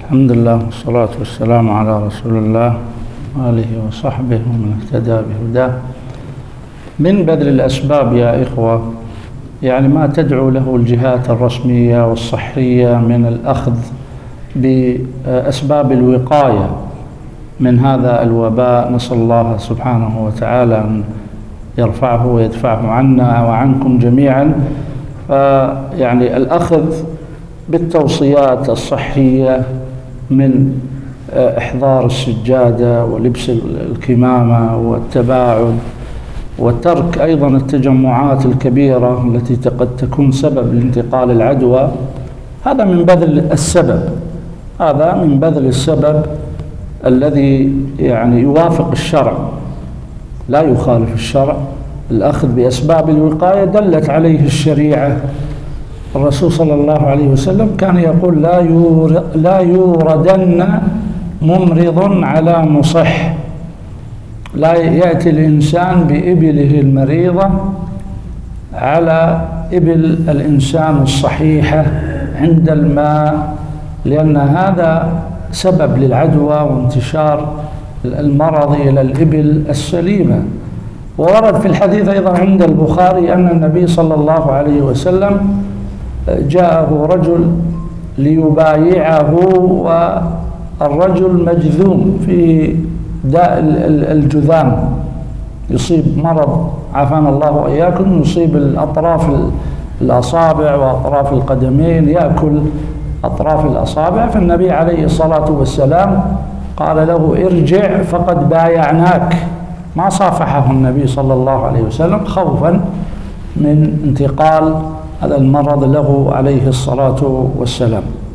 الحمد لله والصلاة والسلام على رسول الله وآله وصحبه ومن اهتدى بهداه. من بذل الأسباب يا إخوة، يعني ما تدعو له الجهات الرسمية والصحية من الأخذ بأسباب الوقاية من هذا الوباء. نسأل الله سبحانه وتعالى أن يرفعه ويدفعه عنا وعنكم جميعا. فيعني الأخذ بالتوصيات الصحية من إحضار السجادة ولبس الكمامة والتباعد وترك أيضا التجمعات الكبيرة التي قد تكون سبب لانتقال العدوى. هذا من بذل السبب الذي يعني يوافق الشرع، لا يخالف الشرع. الأخذ بأسباب الوقاية دلت عليه الشريعة. الرسول صلى الله عليه وسلم كان يقول لا يوردن ممرض على مصح. لا يأتي الإنسان بإبله المريضة على إبل الإنسان الصحيحة عند الماء، لأن هذا سبب للعدوى وانتشار المرض إلى الإبل السليمة. وورد في الحديث أيضا عند البخاري أن النبي صلى الله عليه وسلم جاءه رجل ليبايعه، والرجل مجذوم في داء الجذام، يصيب مرض عافانا الله وإياكم، يصيب الأطراف الأصابع وأطراف القدمين، يأكل أطراف الأصابع. فالنبي عليه الصلاة والسلام قال له ارجع فقد بايعناك. ما صافحه النبي صلى الله عليه وسلم خوفا من انتقال هذا المرض له عليه الصلاة والسلام.